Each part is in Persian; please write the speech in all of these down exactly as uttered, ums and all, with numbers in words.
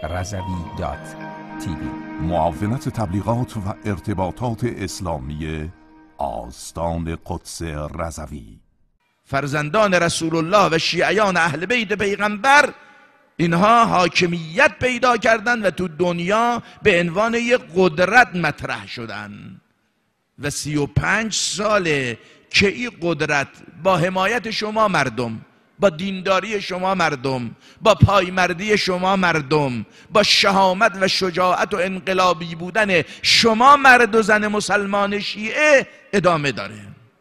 رضوی دات تیوی. معاونت تبلیغات و ارتباطات اسلامی آستان قدس رضوی. فرزندان رسول الله و شیعیان اهل بیت پیغمبر اینها حاکمیت پیدا کردن و تو دنیا به عنوان یک قدرت مطرح شدن و سی و پنج ساله که این قدرت با حمایت شما مردم، با دینداری شما مردم، با پایمردی شما مردم، با شهامت و شجاعت و انقلابی بودن شما مرد و زن مسلمان شیعه ادامه داره.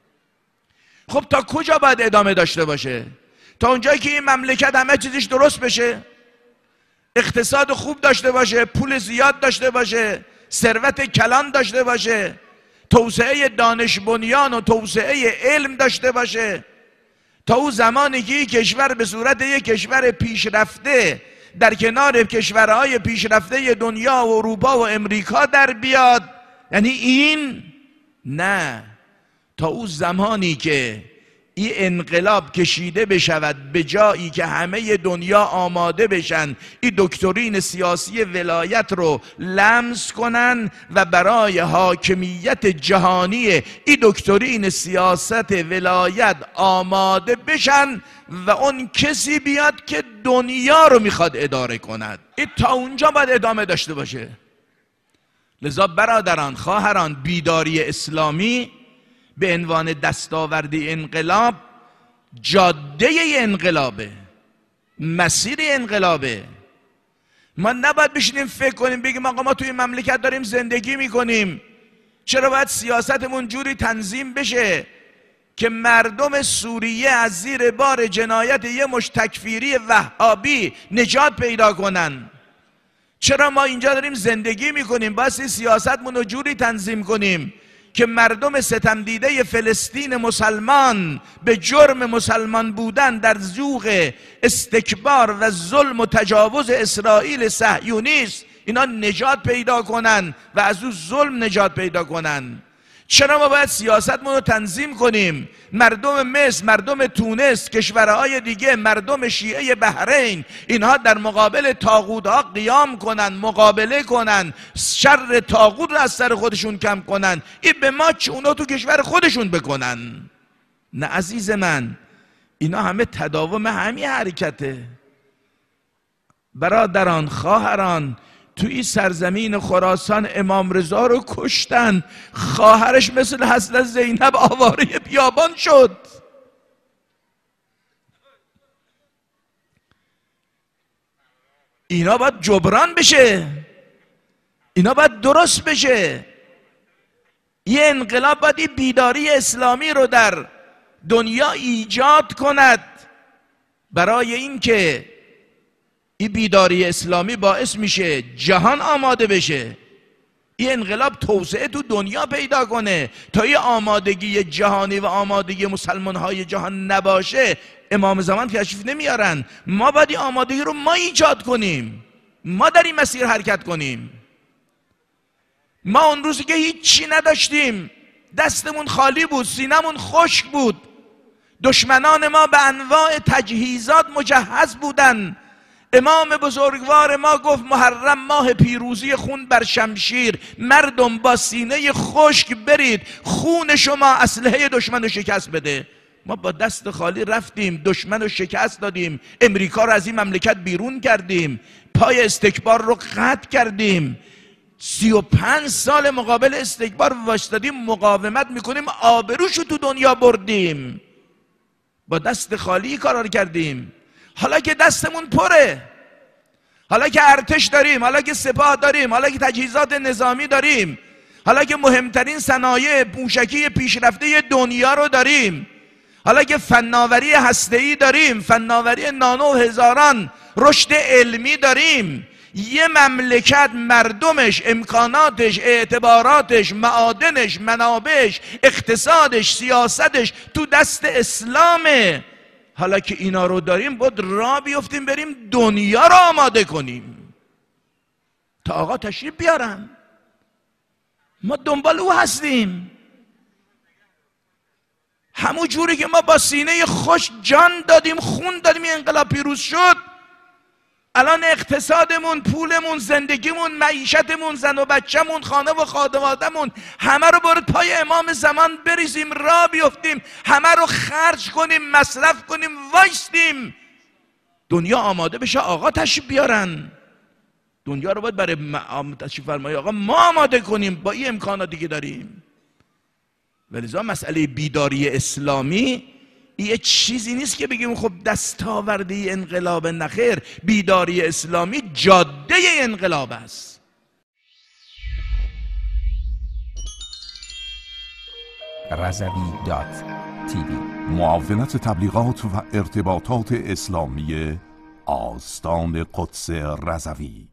خب تا کجا باید ادامه داشته باشه؟ تا اونجایی که این مملکت همه چیزش درست بشه، اقتصاد خوب داشته باشه، پول زیاد داشته باشه، ثروت کلان داشته باشه، توسعه دانش بنیان و توسعه علم داشته باشه. تا اون زمانی که کشور به صورت یک کشور پیشرفته در کنار کشورهای پیشرفته دنیا و اروپا و امریکا در بیاد، یعنی این نه، تا اون زمانی که این انقلاب کشیده بشود به جایی که همه دنیا آماده بشن این دکترین سیاسی ولایت رو لمس کنن و برای حاکمیت جهانی این دکترین سیاست ولایت آماده بشن و اون کسی بیاد که دنیا رو میخواد اداره کند. این تا اونجا باید ادامه داشته باشه. لذا برادران، خواهران، بیداری اسلامی به عنوان دستاوردی انقلاب جاده انقلابه، مسیر انقلابه. ما نباید بشینیم فکر کنیم بگیم آقا ما توی مملکت داریم زندگی میکنیم، چرا باید سیاستمون جوری تنظیم بشه که مردم سوریه از زیر بار جنایت یه مش تکفیری وهابی نجات پیدا کنن؟ چرا ما اینجا داریم زندگی میکنیم باید سیاستمون رو جوری تنظیم کنیم که مردم ستم دیده فلسطین مسلمان به جرم مسلمان بودن در ذوق استکبار و ظلم و تجاوز اسرائیل صهیونیست اینا نجات پیدا کنن و از اون ظلم نجات پیدا کنن؟ چرا ما باید سیاستمون رو تنظیم کنیم مردم مصر، مردم تونس، کشورهای دیگه، مردم شیعه بحرین اینها در مقابل طاغوت‌ها قیام کنن، مقابله کنن، شر طاغوت رو از سر خودشون کم کنن؟ این به ما چه اونا تو کشور خودشون بکنن؟ نه عزیز من، اینا همه تداوم همین حرکته. برادران، خواهران، تو این سرزمین خراسان امام رضا رو کشتن، خواهرش مثل حضرت زینب آواره بیابان شد. اینا باید جبران بشه، اینا باید درست بشه. یه انقلاب باید این بیداری اسلامی رو در دنیا ایجاد کند، برای اینکه این بیداری اسلامی باعث میشه جهان آماده بشه، این انقلاب توسعه تو دنیا پیدا کنه. تا این آمادگی جهانی و آمادگی مسلمان های جهان نباشه امام زمان تشریف نمیارن. ما باید این آمادگی رو ما ایجاد کنیم، ما در این مسیر حرکت کنیم. ما اون روزی که هیچی نداشتیم، دستمون خالی بود، سینمون خشک بود، دشمنان ما به انواع تجهیزات مجهز بودن. امام بزرگوار ما گفت محرم ماه پیروزی، خون بر شمشیر، مردم با سینه خشک برید، خون شما اسلحه دشمن رو شکست بده. ما با دست خالی رفتیم، دشمن رو شکست دادیم، امریکا رو از این مملکت بیرون کردیم، پای استکبار رو قطع کردیم. سی و پنج سال مقابل استکبار وایستادیم، مقاومت میکنیم، آبروشو تو دنیا بردیم، با دست خالی کارا کردیم. حالا که دستمون پره، حالا که ارتش داریم، حالا که سپاه داریم، حالا که تجهیزات نظامی داریم، حالا که مهمترین صنایع موشکی پیشرفته دنیا رو داریم، حالا که فناوری هسته‌ای داریم، فناوری نانو هزاران، رشد علمی داریم، یه مملکت مردمش، امکاناتش، اعتباراتش، معادنش، منابعش، اقتصادش، سیاستش تو دست اسلامه. حالا که اینا رو داریم باید راه بیفتیم بریم دنیا رو آماده کنیم تا آقا تشریف بیارن. ما دنبال او هستیم، همون جوری که ما با سینه خوش جان دادیم، خون دادیم، این انقلاب پیروز شد. الان اقتصادمون، پولمون، زندگیمون، معیشتمون، زن و بچه‌مون، خانه و خانواده‌مون همه رو برد پای امام زمان بریزیم، را بیفتیم، همه رو خرج کنیم، مصرف کنیم، وایستیم دنیا آماده بشه آقا تشریف بیارن. دنیا رو باید برای تشریف فرمایی آقا ما آماده کنیم با این امکاناتی که داریم. ولذا مسئله بیداری اسلامی یه چیزی نیست که بگیم خب دستاورده انقلاب، نخیر. بیداری اسلامی جاده انقلاب است. رضوی دات تیوی معاونت تبلیغات و ارتباطات اسلامی آستان قدس رضوی.